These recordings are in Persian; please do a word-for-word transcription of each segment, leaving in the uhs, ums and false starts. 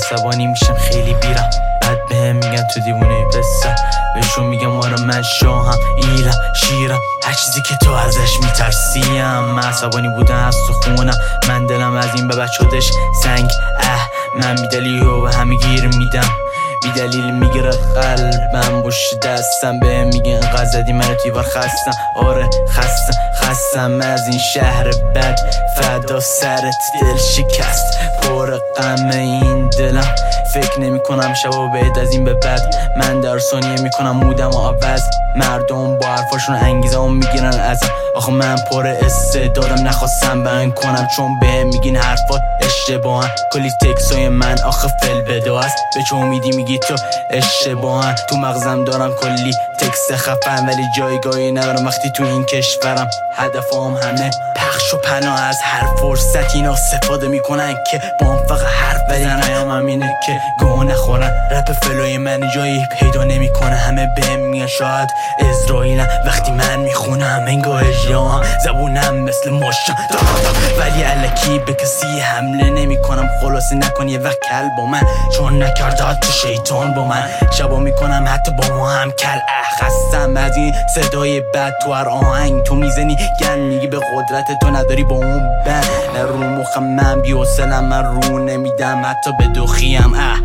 عصبانی میشم خیلی بیرم، بعد بهم میگن تو دیوونه پسر، بهشون میگم آره من شاهم ایرم شیرم، هر چیزی که تو ازش میترسیم. من عصبانی بودم از تو خونم، من دلم از این به بچه‌هاش سنگ. اه من بیدلیل و به همه گیر میدم، بیدلیل میگیره قلبم، بوش دستم بهم میگه انقدر زدی منو تیوار خستم. آره خستم خستم از این شهر بد، فدا سرت دل شکست پر غم این دلم، فکر نمی کنم شبا بهت از این به بعد، من در ثانیه میکنم مودم و عوض، مردم با حرفاشون انگیزه هم میگیرن ازم. آخه من پر استعدادم نخواستم بیان کنم، چون بهم میگین حرفات اشتباهن، کلی تکسای من آخه فل بدو است، به چه امیدی میگی تو اشتباهن، تو مغزم دارم کلی تکست خفن، ولی جایگاهی ندارم وقتی تو این کشورم، هدفم همه پخش و پناه از هر فرصت، اینا استفاده میکنن که با هم فقط حرف بزنن، ایام اینه که گوه نخورن، رپ فلوی من جایی پیدا نمیکنه، همه بهم میگن شاید اسرائیلم، وقتی من میخونم انگار اجرام، زبونم مثل ماشین ولی الکی به کسی حمله نمیکنم، خلاصه نکن یه وقت کل با من، چون نکرده حتی شیطان با من، شبا میکنم حتی با ما هم کل. خستم از این صدای بد تو هر آهنگ تو میزنی گن، میگی به قدرت تو نداری با اون بند، رو مخم من بیوصلم، من رو نمیدم حتی به دوخیم. اه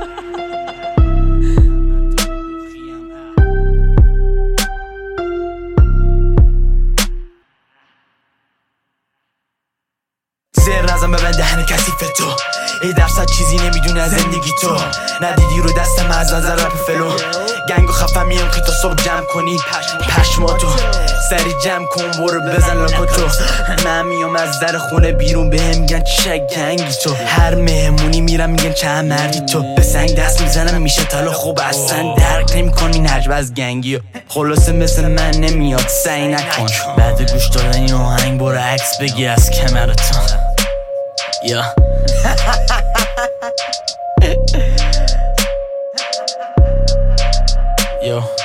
زر نزن به من دهن کثیف تو، ای درصد چیزی نمیدونه از زندگی تو، ندیدی رو دستم از نظر رپ فلو، گنگو خفم میام که تا صبح جمع کنی پشماتو، سری جمع کن برو بزن لاکاتو، من میام از در خونه بیرون بهم میگن چه گنگی تو، هر مهمونی میرم میگن چه مردی تو، به سنگ دست میزنم میشه تالا خوب اصلا درک نمیکنی نجب از گنگی، خلاصه مثل من نمیاد سعی نکن، بعد گوش دادن این آهنگ برو عکس بگی از کمرتون. یا Yo